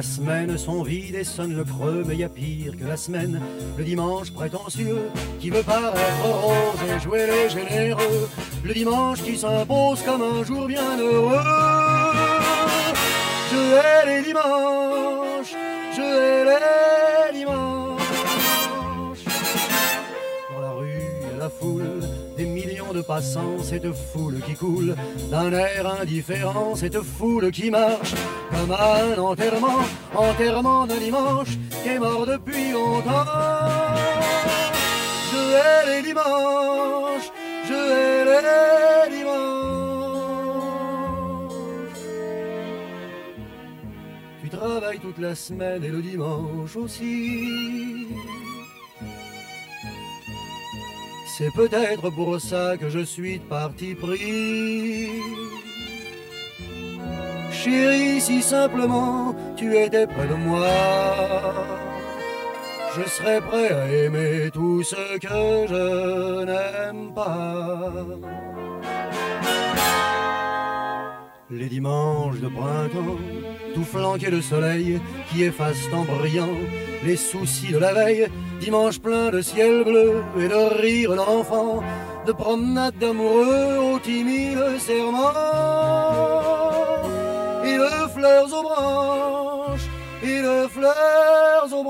semaine sont vides et sonnent le creux, mais y a pire que la semaine. Le dimanche prétentieux qui veut paraître rose et jouer les généreux. Le dimanche qui s'impose comme un jour bien heureux. Je hais les dimanches, je hais les dimanches. Dans la rue et la foule, des millions de passants, cette foule qui coule d'un air indifférent, cette foule qui marche comme à un enterrement, enterrement d'un dimanche qui est mort depuis longtemps. Je hais les dimanches, je hais les dimanches. Tu travailles toute la semaine et le dimanche aussi. C'est peut-être pour ça que je suis de parti pris. Chérie, si simplement tu étais près de moi, je serais prêt à aimer tout ce que je n'aime pas. Les dimanches de printemps, tout flanqués de soleil qui efface en brillant les soucis de la veille. Dimanche plein de ciel bleu et de rire d'enfants, de promenades d'amoureux aux timides serments, et de fleurs aux branches, et de fleurs aux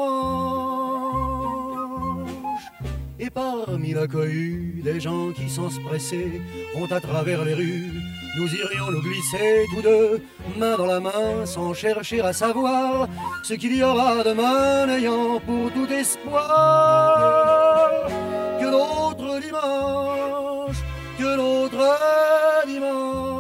branches. Et parmi la cohue, des gens qui sans se presser vont à travers les rues. Nous irions nous glisser tous deux, main dans la main, sans chercher à savoir ce qu'il y aura demain, n'ayant pour tout espoir que l'autre dimanche, que l'autre dimanche.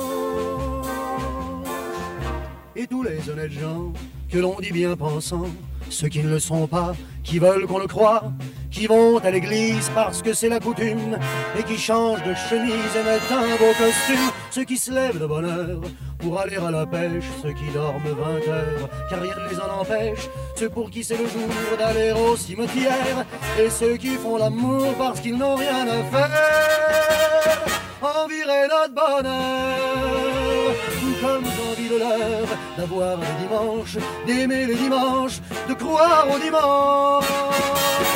Et tous les honnêtes gens que l'on dit bien pensants, ceux qui ne le sont pas, qui veulent qu'on le croie, qui vont à l'église parce que c'est la coutume, et qui changent de chemise et mettent un beau costume, ceux qui se lèvent de bonne heure pour aller à la pêche, ceux qui dorment 20 heures car rien ne les en empêche, ceux pour qui c'est le jour d'aller au cimetière, et ceux qui font l'amour parce qu'ils n'ont rien à faire. Envirer notre bonheur, tout comme j'envie de l'heure d'avoir le dimanche, d'aimer les dimanches, de croire au dimanche.